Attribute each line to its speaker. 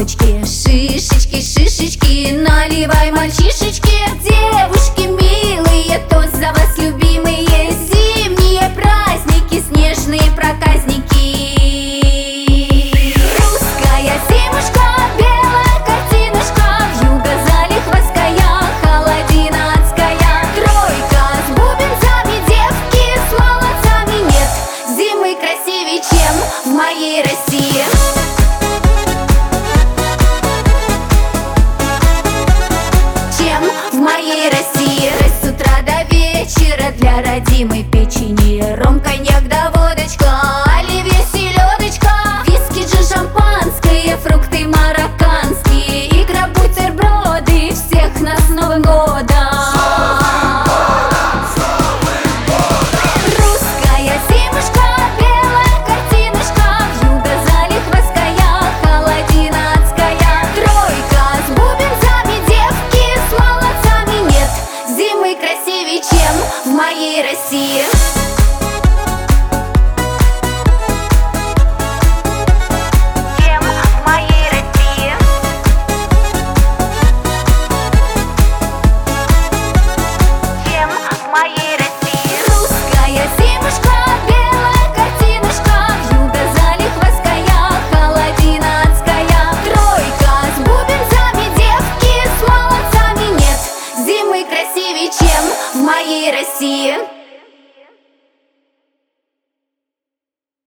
Speaker 1: девочки, шишечки, шишечки, наливай, мальчишечки. Девушки милые, тост за вас, любимые. Зимние праздники, снежные проказники. Русская зимушка, белая картинушка, вьюга залихвостская, холодина адская. Тройка с бубенцами, девки с молодцами. Нет зимы красивее, чем в моей России. В моей России с утра до вечера для родимой печени